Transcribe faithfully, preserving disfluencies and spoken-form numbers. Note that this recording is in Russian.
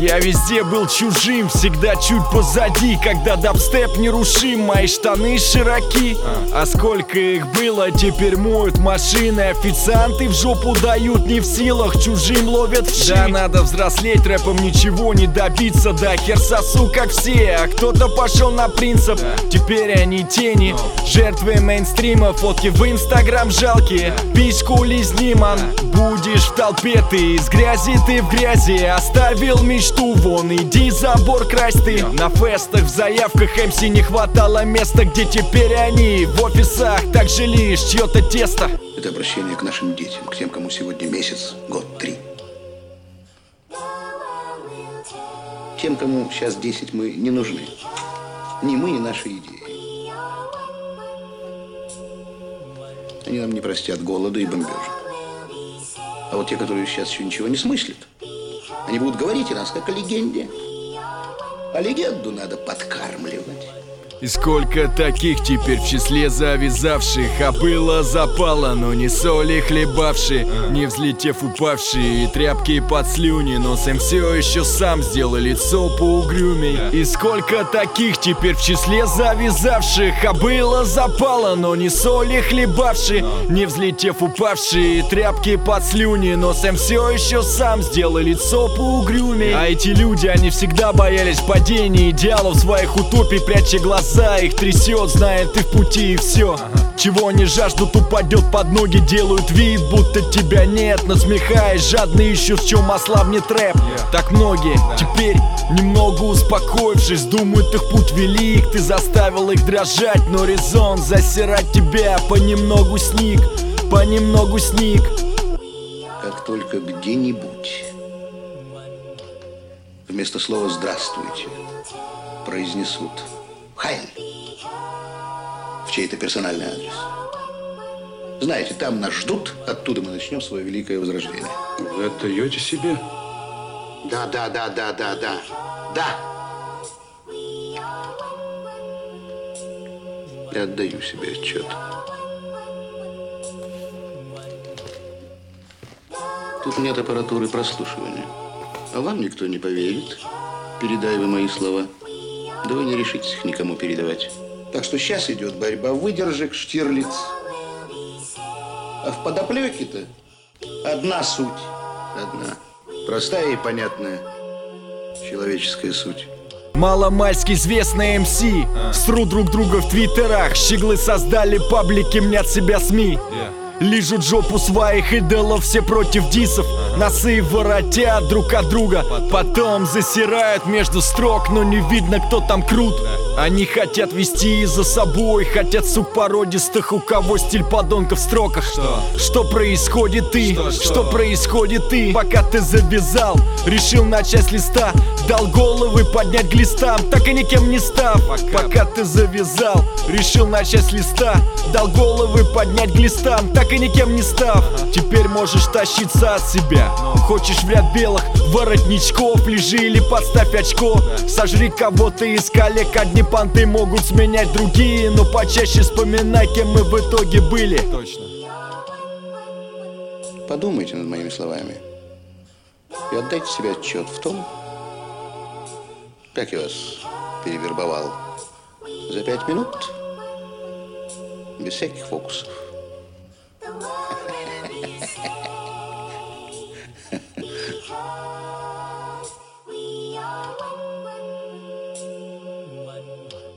Я везде был чужим, всегда чуть позади. Когда дабстеп нерушим, мои штаны широки. А сколько их было, теперь моют машины. Официанты в жопу дают, не в силах, чужим ловят в шею. Да надо взрослеть, рэпом ничего не добиться. Да хер сосу, как все, а кто-то пошел на принцип. Теперь они тени, жертвы мейнстрима. Фотки в инстаграм жалкие, письку лизни, ман. Будешь в толпе, ты из грязи, ты в грязи. Оставил мечту, вон иди забор красть ты. На фестах, в заявках эм си не хватало места. Где теперь они? В офисах, так же лишь чье-то тесто. Это обращение к нашим детям, к тем, кому сегодня месяц, год, три. Тем, кому сейчас десять, мы не нужны. Ни мы, ни наши идеи. Они нам не простят голода и бомбежек. А вот те, которые сейчас еще ничего не смыслят, они будут говорить о нас как о легенде. А легенду надо подкармливать. И сколько таких теперь в числе завязавших. А было запало, но не соли хлебавшие, не взлетев упавшие, и тряпки под слюни. Носом все еще сам сделал лицо поугрюмей. И сколько таких теперь в числе завязавших. А было запало, но не соли хлебавшие, не взлетев упавшие, и тряпки под слюни. Носом все еще сам сделал лицо поугрюмей. А эти люди, они всегда боялись падения идеалов своих утопий, пряча глаза. Их трясет, знает, ты в пути и все. Ага. Чего они жаждут, упадет под ноги. Делают вид, будто тебя нет. Насмехаясь, жадно ищут, в чем ослабнет рэп. yeah. Так многие yeah. теперь, немного успокоившись, думают, их путь велик. Ты заставил их дрожать, но резон засирать тебя понемногу сник, понемногу сник. Как только где-нибудь вместо слова «здравствуйте» произнесут «Хайль» в чей-то персональный адрес, знаете, там нас ждут, оттуда мы начнем свое великое возрождение. Вы отдаете себе? Да, да, да, да, да, да, да. Я отдаю себе отчет. Тут нет аппаратуры прослушивания. А вам никто не поверит. Передай вы мои слова. Да вы не решитесь их никому передавать. Так что сейчас идет борьба выдержек, Штирлиц. А в подоплеке-то одна суть. Одна. Простая и понятная человеческая суть. Маломальски известные эм си срут друг друга в твиттерах. Щеглы создали паблики, мнят себя СМИ. Лижут жопу своих идолов, все против дисов. Носы воротят друг от друга, потом засирают между строк, но не видно, кто там крут. Они хотят вести за собой, хотят сук породистых, у кого стиль подонка в строках. Что, что происходит ты? Что, что? Что происходит ты? Пока ты завязал, решил начать с листа, дал головы поднять глистам, так и никем не став. Пока, Пока ты завязал, решил начать с листа, дал головы поднять глистам, так и никем не став. Теперь можешь тащиться от себя. Хочешь в ряд белых воротничков, лежи или подставь очко. Сожри кого-то из коллег, одни понты могут сменять другие, но почаще вспоминай, кем мы в итоге были. Точно. Подумайте над моими словами и отдайте себе отчет в том, как я вас перевербовал за пять минут без всяких фокусов.